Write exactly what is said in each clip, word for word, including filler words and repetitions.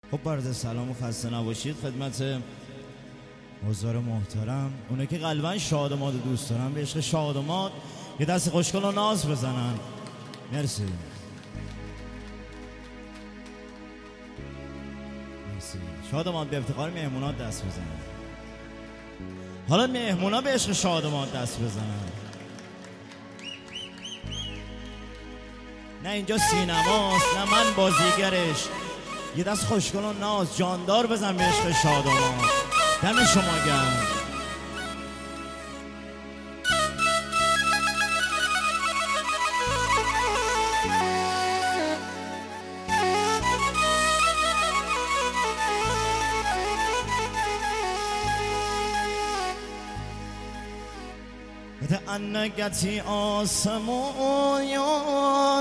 خب برز سلام و خسته نباشید خدمت حضار محترم. اونه که قلبا شادماد و دوست دارن به عشق شادماد یه دست خوشگل و ناز بزنن. مرسی مرسی. شادماد به افتخار مهمونات دست بزنن. حالا مهمونا به عشق شادماد دست بزنن. نه اینجا سینماست نه من بازیگرش. یه دست خوشگل و ناز جاندار بزن به عشق شادماد. دم شما گرم. بده انگتی آسمون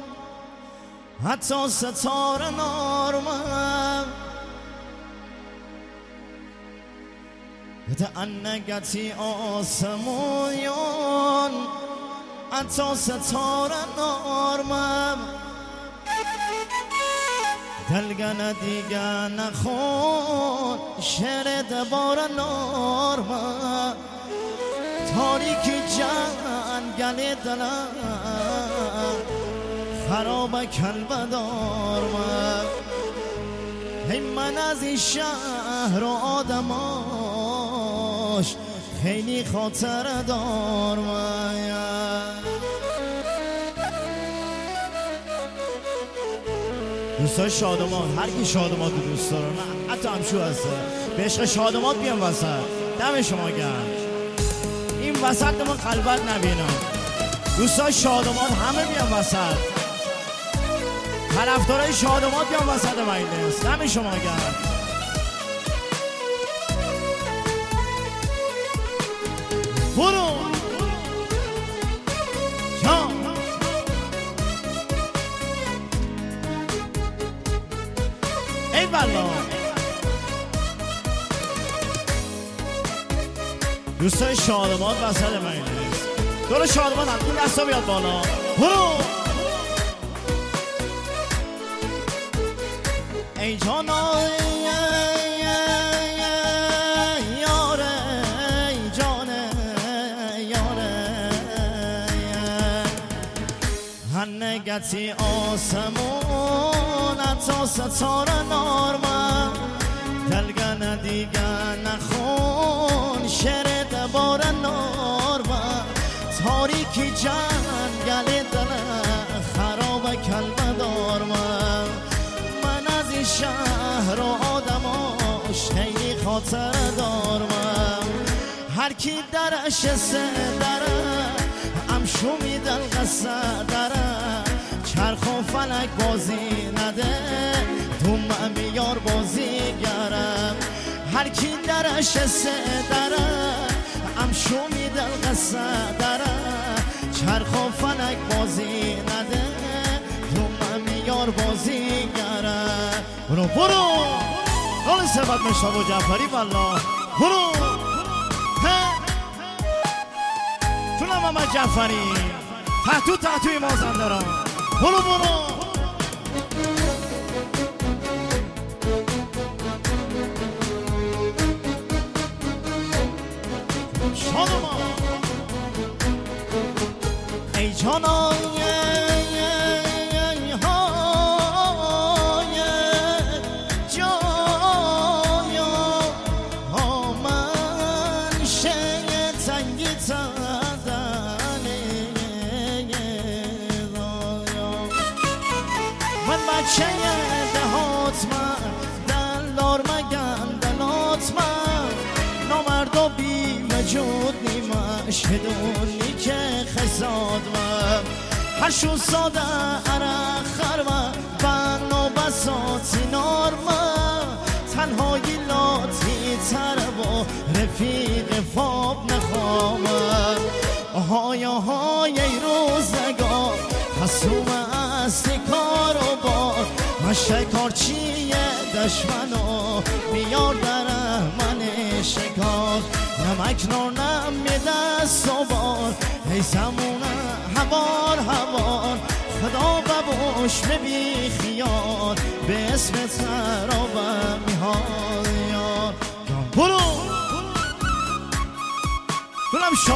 حتی ستاره نارمم. بده انگتی آسمون حتی ستاره نارمم. دلگن دیگه نخون شعر دبار نارمم. تاریکی جنگل دلم خراب کلبدار من. هی من از این شهر و آدماش خیلی خاطر دار من. دوستای شادماد، هر کی شادماد رو دوست داره، نه حتی همشو هسته به عشق شادماد بیان وسط. دم شما گرم. این وسط من قلبت نبینم. دوستای شادماد همه بیان وسط. طرفدارای شادماد بیان وسط مجلس. دم شما گرم. برو جان. ای والا دوستای شادماد وسط مجلس. دور شادماد هم این دستا بیاد بالا. برو ای جانا یاره ای جانه یاره هنگتی آسمون حتی ستاره نارمم. دلگن دیگه نخون شعر دبار نارمم. تاریکی جنگل دلم خراب کلبدار من. من از این شهر و آدماش خیلی خاطر دارم. هر کی درش سه داره امشو میدن قصه داره. چرخ و فلک بازی نده دوم بیار بازی گرم. هر کی درش سه داره امشو میدن قصه داره. چرخ و فلک بازی نده دوم بیار بازی گرم. برو برو قول سبت مشتاق و جعفری والله. برو چونم محمد جعفری تحتو تحتوی مازندران. برو برو شادمان ای جانان بچه دهات من دلدار مگن دلات من. نامرد و بی وجود نیمش هدونی که خزاد من. هرشون ساده عرق خرمه بن و بساتی نار من. تنهایی لاتی تر و رفیق فاب نخوامم. آهای آهای ای روزگار حسوم استی کار و بار. من شکار چیه دشمنو بیار در من شکار. نمک نار نمیده سوار ای زمونه هوار هوار. خدا ببوش ببی خیال به اسم تراب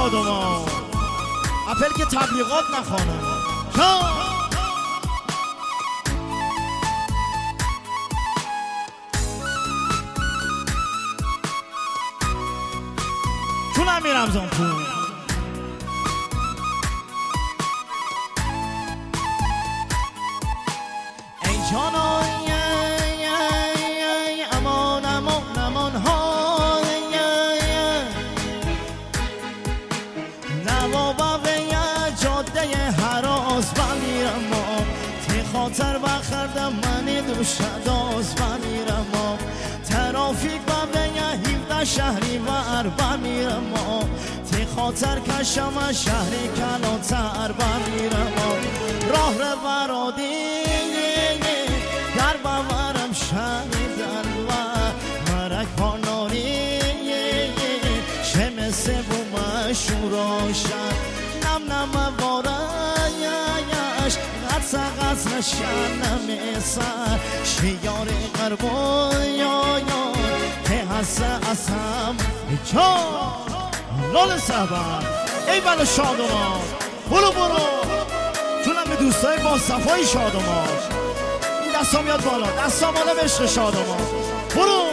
شادمان اپل که تبلیغات نخوانم چونم میرم زنپور ای جانان امان امان امان ها نوابا به یه جاده هراز بمیرم تی خاطر بخردم من دوشداز بمیرم ترافیک با به یه هیوده شهری بر بمیرم تی خاطر کشم شهری کلاتر بمیرم راه رو برادی در باورم شنیدن و مرک پاناری شمسه و مشوراشن نم نم بارایش غصه غصه شنم سر شیار قربان یا یا که حسه اسم جان لال سبر ای بلا شادمان برو برو چونم به دوستای با صفای شادمان این دستا میاد بالا دستا بالا به عشق شادمان برو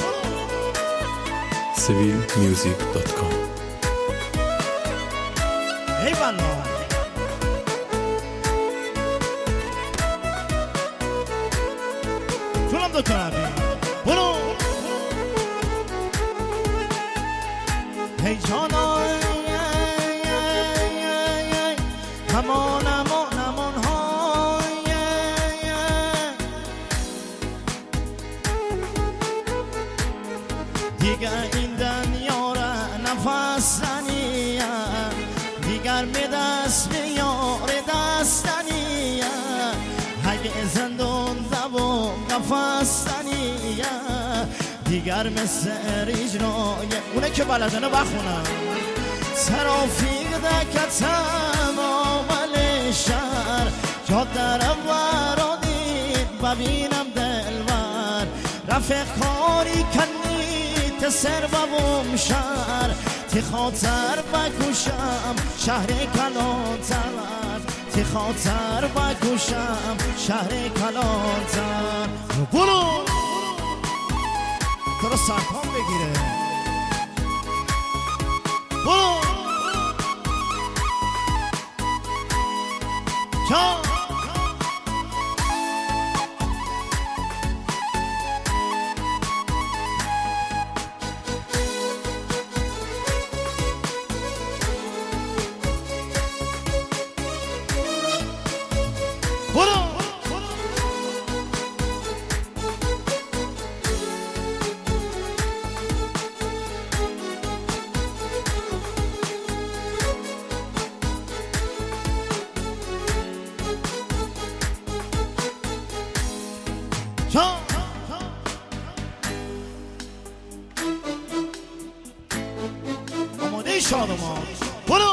سیویل میوزیک دات کام ای بلا چونم دکتر عبی برو ای جانان امان امان امان های دیگر این دنیا را نفس ننیم دیگر می دست بیار دستنیم اگه زندون زبون قفص ننیم دیگر مثل ریجنای اونه که بلدنه بخونم ترافیک دکتم آمل شهر جاده رو برادید ببینم دلبر رفیق کاری کنی تسر ببوم شهر تی خاطر بکشم شهر کلانتر تی خاطر بکشم شهر کلانتر برو تو رو سرطان بگیره برو چا برو چا آماده شادمان برو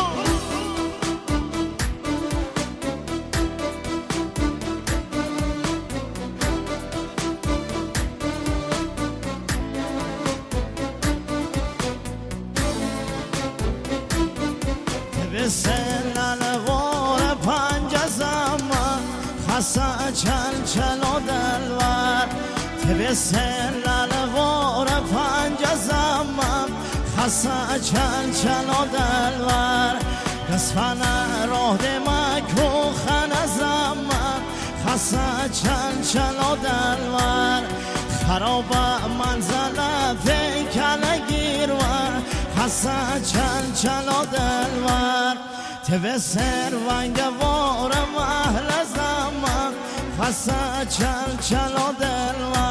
به سلالوار پنج زمان خسا چل چلو دلور به سلالوار پنج زمان خسا چل چلو دلور قصفان راه مکو خن زمان خسا چل چلو دلور خراب منزل فکل گیرور خسا چل چلو دلور تبه سر ونگوار محل زمان خسا چل چلو دلور